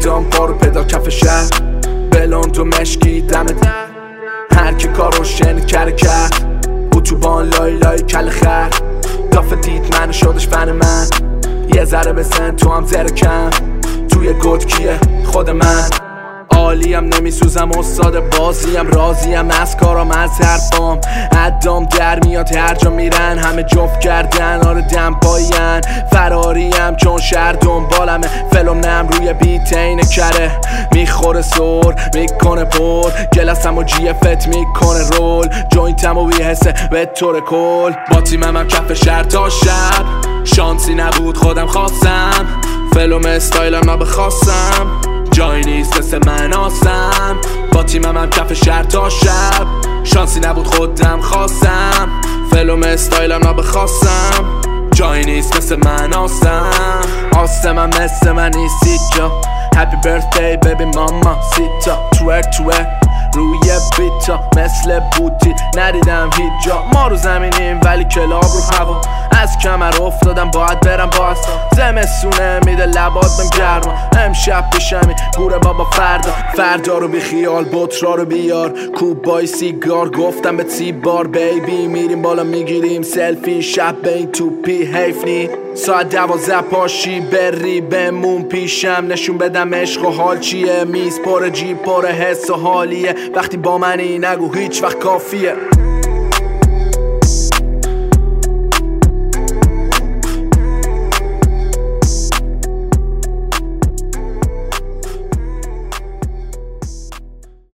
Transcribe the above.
دام پارو پیدا کف شهر بلند و مشکی دمت هر کی کارو شنید کرد اتوبان لای لای کل خر دافه دید منو شدش فن من یه ذره بسن تو هم ذره کم توی گود کیه خود من عالیم نمیسوزم استاد بازیم راضیم از کارام از حرفام ادام در میاد هر جا میرن همه جفت کردن آره دمپایین فراریم چون شهر دنبالمه فلومنم روی بیت اینه کره میخوره سور میکنه پر گلسم و جی افت میکنه رول جوینتم و بیحسه به طور کل با تیمم هم کف شهر تا شب شانسی نبود خودم خواستم فلوم استایلم بخواستم جایی نیست مثل من آسم با تیمم هم کف شهر تا شب شانسی نبود خودم خواستم فلوم استایلم بخواستم جایی نیست مثل من آسم هم مثل من نیستی جا Happy birthday baby mama سیتا توک روی بیتا مثل بوتی ندیدم هیچ جا ما رو زمینیم ولی کلاب رو هوا از کمر افتادم باید برم باز زمستونه میده لبات بهم گرما امشب پیشمی گوره بابا فردا رو بی خیال بطرا رو بیار کوبای سیگار گفتم به 30 بار بیبی میریم بالا میگیریم سلفی شب به این توپی حیف نی ساعت 12 پاشی بری بمون پیشم نشون بدم عشق و حال چیه میز پر جیب پر حس و حالیه وقتی با منی نگو هیچ وقت کافیه